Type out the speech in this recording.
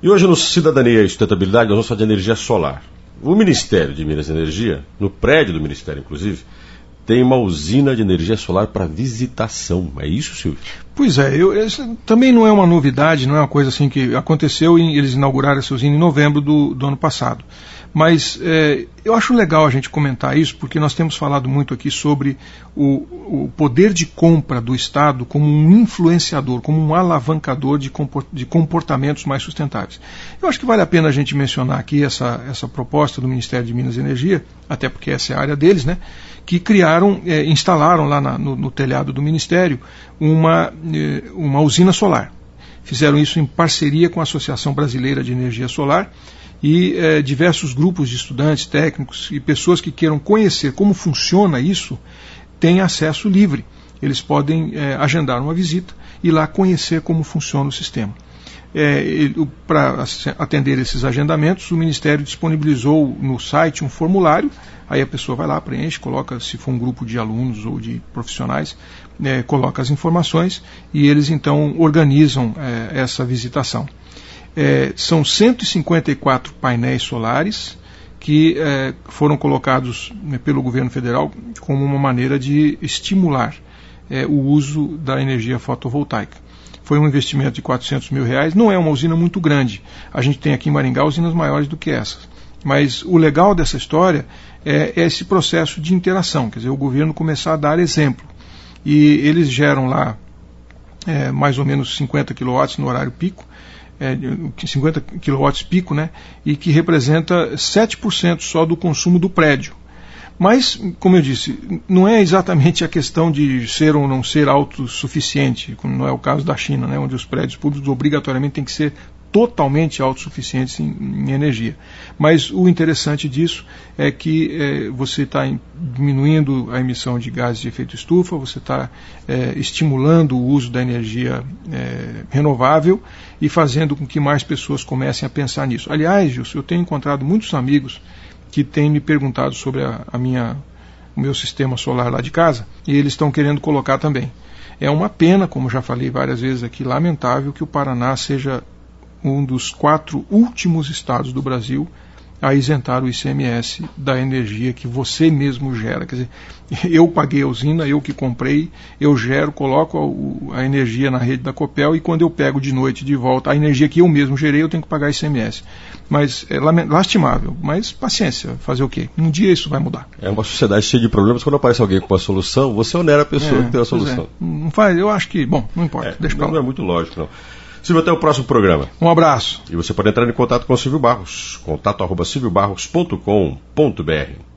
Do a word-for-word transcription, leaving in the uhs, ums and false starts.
E hoje no Cidadania e Sustentabilidade nós vamos falar de energia solar. O Ministério de Minas e Energia, no prédio do Ministério inclusive, tem uma usina de energia solar para visitação. É isso, Silvio? Pois é, eu, também não é uma novidade, não é uma coisa assim que aconteceu e eles inauguraram essa usina em novembro do, do ano passado. Mas é, eu acho legal a gente comentar isso, porque nós temos falado muito aqui sobre o, o poder de compra do Estado como um influenciador, como um alavancador de, comport, de comportamentos mais sustentáveis. Eu acho que vale a pena a gente mencionar aqui essa, essa proposta do Ministério de Minas e Energia, até porque essa é a área deles, né, que criaram, é, instalaram lá na, no, no telhado do Ministério uma, é, uma usina solar. Fizeram isso em parceria com a Associação Brasileira de Energia Solar, e eh, diversos grupos de estudantes, técnicos e pessoas que queiram conhecer como funciona isso, têm acesso livre. Eles podem eh, agendar uma visita e lá conhecer como funciona o sistema. Eh, Para atender esses agendamentos, o Ministério disponibilizou no site um formulário, aí a pessoa vai lá, preenche, coloca, se for um grupo de alunos ou de profissionais, eh, coloca as informações e eles então organizam eh, essa visitação. É, são cento e cinquenta e quatro painéis solares que é, foram colocados, né, pelo governo federal como uma maneira de estimular é, o uso da energia fotovoltaica. Foi um investimento de quatrocentos mil reais, não é uma usina muito grande. A gente tem aqui em Maringá usinas maiores do que essas. Mas o legal dessa história é, é esse processo de interação, quer dizer, o governo começar a dar exemplo. E eles geram lá é, mais ou menos cinquenta quilowatts no horário pico, É, cinquenta quilowatts pico, né, e que representa sete por cento só do consumo do prédio. Mas, como eu disse, não é exatamente a questão de ser ou não ser autossuficiente, como não é o caso da China, né, onde os prédios públicos obrigatoriamente têm que ser totalmente autossuficientes em, em energia. Mas o interessante disso é que é, você está diminuindo a emissão de gases de efeito estufa, você está é, estimulando o uso da energia é, renovável e fazendo com que mais pessoas comecem a pensar nisso. Aliás, Gilson, eu tenho encontrado muitos amigos que têm me perguntado sobre a, a minha, o meu sistema solar lá de casa e eles estão querendo colocar também. É uma pena, como já falei várias vezes aqui, lamentável que o Paraná seja um dos quatro últimos estados do Brasil a isentar o I C M S da energia que você mesmo gera. Quer dizer, eu paguei a usina, eu que comprei, eu gero, coloco a, a energia na rede da Copel e quando eu pego de noite de volta a energia que eu mesmo gerei, eu tenho que pagar I C M S. Mas é lastimável, mas paciência, fazer o quê? Um dia isso vai mudar. É uma sociedade cheia de problemas, quando aparece alguém com uma solução, você onera a pessoa é, que tem a solução. É. Não faz, eu acho que, bom, não importa, é, deixa pra lá. Não é muito lógico, não. Silvio, até o próximo programa. Um abraço. E você pode entrar em contato com o Silvio Barros, contato arroba silvio barros ponto com ponto br.